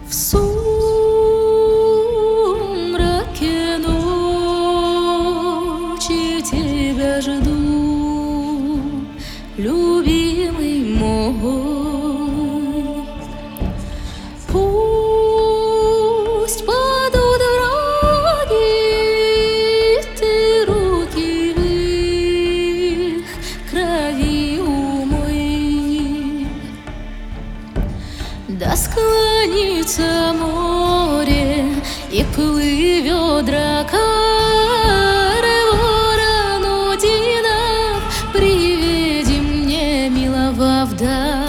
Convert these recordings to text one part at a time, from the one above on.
В сумраке ночи тебя жду, любимый мой. Пусть падут враги, ты руки в их крови умой. Да склонится море и плывет дракар, ворон Одинов, приведи мне милого в дар.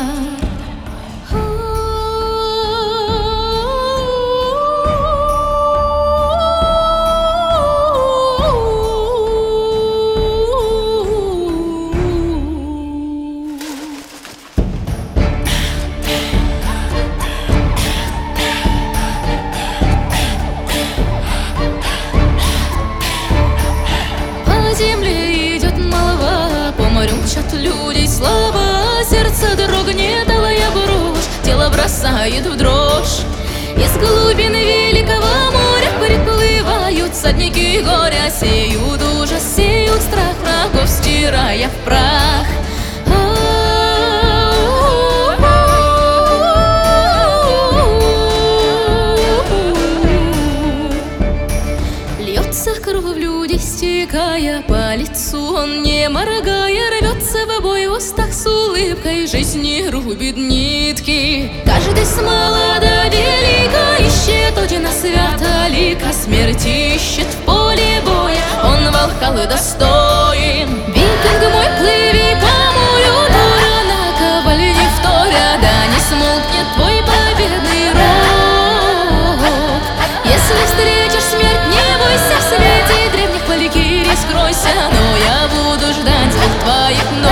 Мчат люди, слова, сердце дрогнет, алая брошь, тело бросает в дрожь. Из глубин великого моря приплывают всадники горя, сеют ужас, сеют страх врагов, стирая в прах. Льется кровь в люди, стекая по лицу, он не моргая рвется в бой, в устах с улыбкой жизни рубит нитки. Каждый с мала до велика ищет Одина свято-лика, смерти ищет в поле боя, он волхал и достоин. Викинг мой, плыви по морю, Тора на ковале не вторя, да не смолкнет твой победный рог. Если встретишь смерть, не бойся, в свете древних валькирий скройся, но я буду ждать звук твоих ног.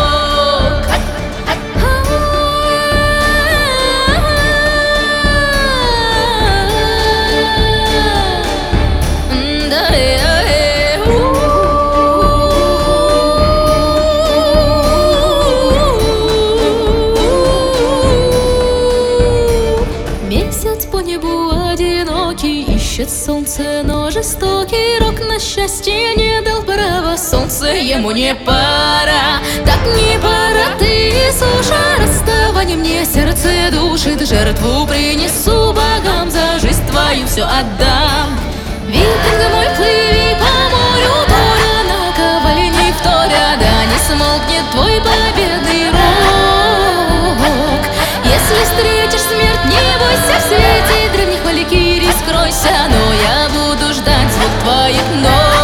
Месяц по небу одинокий ищет солнце, но жестокий рок на счастье не дал права. Солнце ему не пора, так не пора, ты суша. Расставание мне сердце душит, жертву принесу богам, за жизнь твою все отдам. Викинг мой, плыви по морю, Тора на ковале не вторя, да не смолкнет твой победный рок. Если встретишь смерть, не бойся, в свете древних валькирий скройся, но я буду ждать звук твоих ног.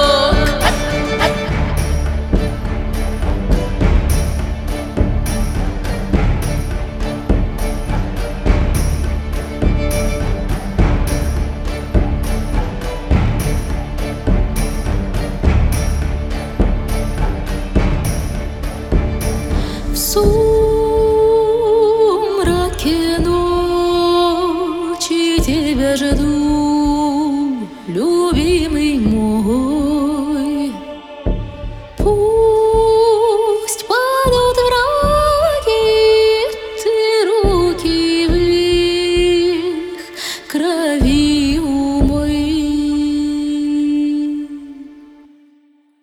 В сумраке ночи тебя жду,